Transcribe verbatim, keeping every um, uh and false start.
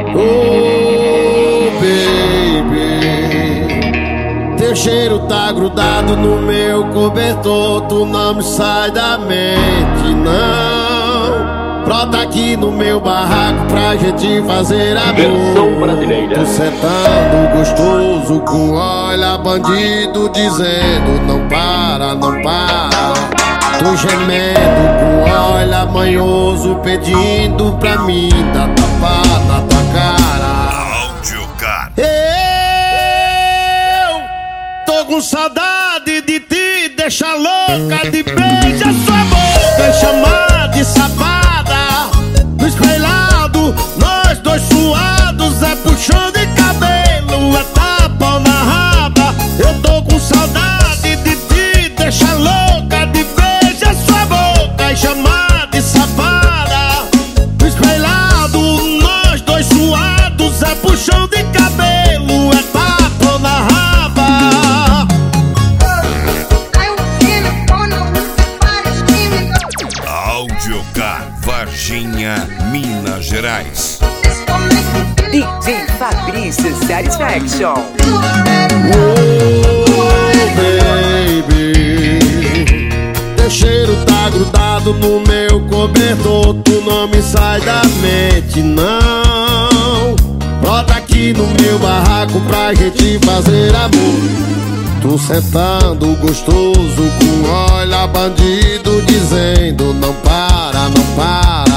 Oh, baby, teu cheiro tá grudado no meu cobertor. Tu não me sai da mente, não. Brota aqui no meu barraco pra gente fazer amor. Versão brasileira. Tô sentando gostoso com olha bandido dizendo não para, não para. Tô gemendo com olha manhoso pedindo pra mim dar tapa na tua cara. Audiocar. Eu tô com saudade de ti, deixa louca de beijar sua boca e chamar de safada. No espelhado, nós dois suados, é puxão de cabelo, é tapa na raba. Eu tô com saudade de ti, deixa louca de beijar sua boca e chamar de safada. No espelhado, nós dois suados, é puxão de cabelo, é tapa na raba. Audiocar, Varginha, Minas Gerais. D J Fabrício Satisfaction. Oh, baby, teu cheiro tá grudado no meu cobertor. Tu não me sai da mente, não. Brota aqui no meu barraco pra gente fazer amor. Tu sentando gostoso com olha bandido dizendo não para, não para.